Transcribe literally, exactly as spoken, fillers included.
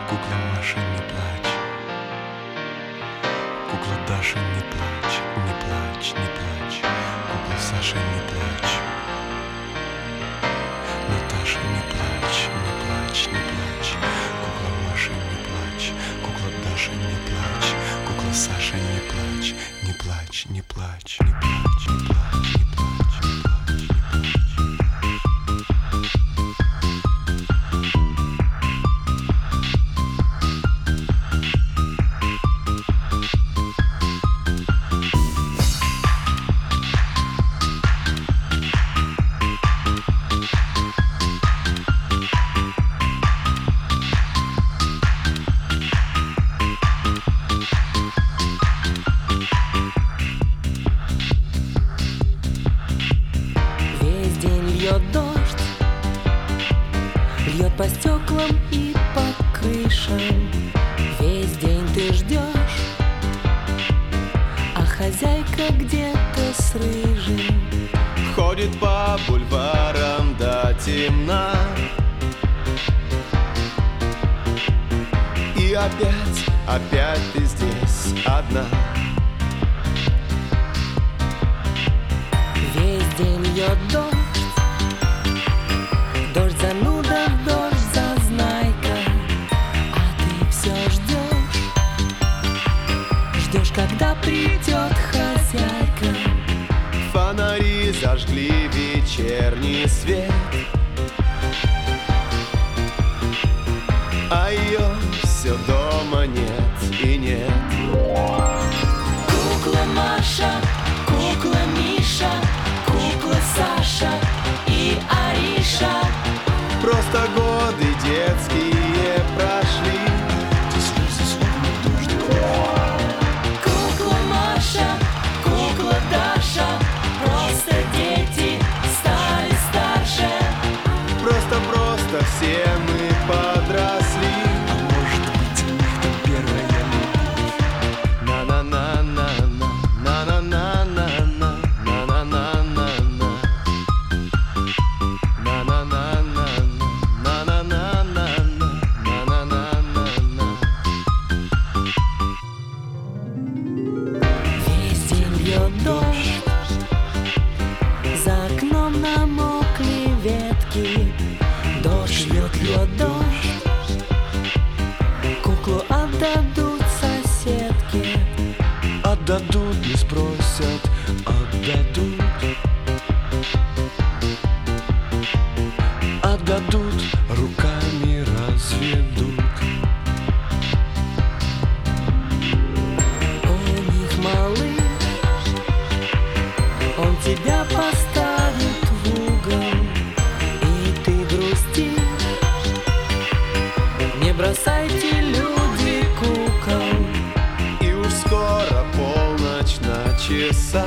Кукла Маша, не плачь. Кукла Даша, не плачь, не плачь, не плачь. Кукла Саша, не плачь. Наташа, не плачь, не плачь, не плачь. Кукла Маша, не плачь. Кукла Даша, не плачь. Кукла Саша, не плачь, не плачь, не плачь, не плачь, не плачь, не плачь, не плачь, не плачь. Льет дождь, льет по стеклам и по крышам. Весь день ты ждешь, а хозяйка где-то с рыжим ходит по бульварам до темна. И опять, опять ты здесь одна. Весь день льет дождь, дождь зануда, дождь зазнайка, а ты все ждешь, ждешь, когда придет хозяйка. Фонари зажгли вечерний свет, а ее все дома нет и нет. Кукла Маша, кукла Миша, кукла Саша и Ариша. Просто годы детские прошли. Кукла Маша, кукла Даша, просто дети стали старше. Просто-просто все мы подросли. А может быть, у них там первая любовь? На-на-на-на-на, на-на-на-на-на, на-на-на-на-на, на-на-на-на-на, на-на-на-на-на, на-на-на-на-на. Весь день льет дождь, за окном намокли ветки. Дождь льет, льет дождь, куклу отдадут соседке. Отдадут, не спросят, отдадут. Отдадут, руками разведут. У них малыш, он тебя поставит в угол, и ты грустишь. Не бросайте, люди, кукол. И уж скоро полночь на часах.